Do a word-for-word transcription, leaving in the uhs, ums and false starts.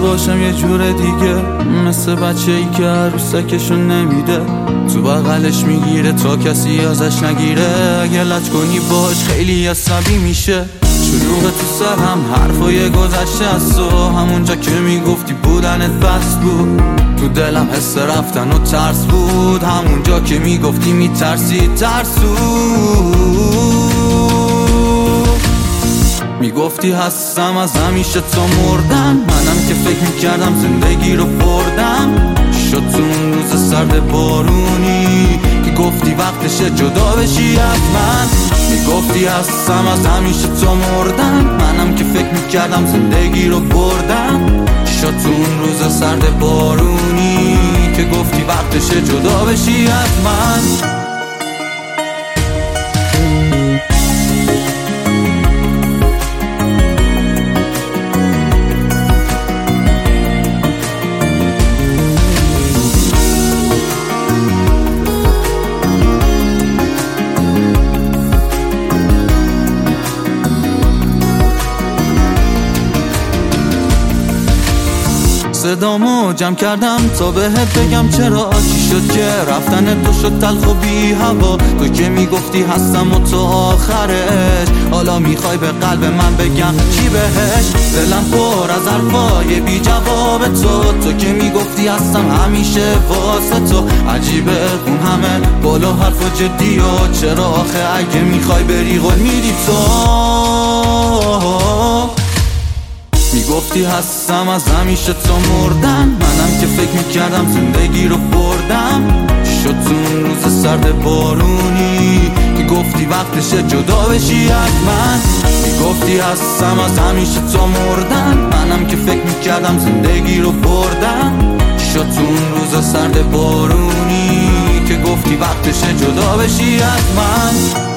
باشم یه جور دیگه، مثل بچه ای که عروسکشون نمیده، تو بغلش میگیره تا کسی ازش نگیره. اگه لج کنی باش خیلی عصبی میشه، شلوغ تو سرم حرفای گذشته است و همونجا که میگفتی بودنت بس بود، تو دلم حس رفتن و ترس بود، همونجا که میگفتی میترسی ترسو، میگفتی هستم از همیشه تا مردن، منم که فکر میکردم زندگی رو بردم. شد تو اون روز سرد بارونی که گفتی وقتشه جدا بشی از من، میگفتی هستم از همیشه تا مردن، منم که فکر میکردم زندگی رو بردم. شد تو اون روز سرد بارونی که گفتی وقتشه جدا بشی از من. صدامو جمع کردم تا بهت بگم چرا، چی شد که رفتن تو شد تلخ و بی هوا، تو که میگفتی هستم و تو آخرش، حالا میخوای به قلب من بگم چی بهش؟ دلم پر از حرفای بی جواب تو، تو که میگفتی هستم همیشه واسه تو. عجیبه اون همه بالا حرف و جدی و چرا آخه اگه میخوای بری قول میدی تو؟ میگفتی هستم از همیشه تا مردن، منم که فکر میکردم زندگی رو بردم. شد تو اون روز سرد بارونی که گفتی وقتشه جدا بشی از من، میگفتی هستم از همیشه تا مردن، منم که فکر میکردم زندگی رو بردم. شد تو اون روز سرد بارونی که گفتی وقتشه جدا بشی از من.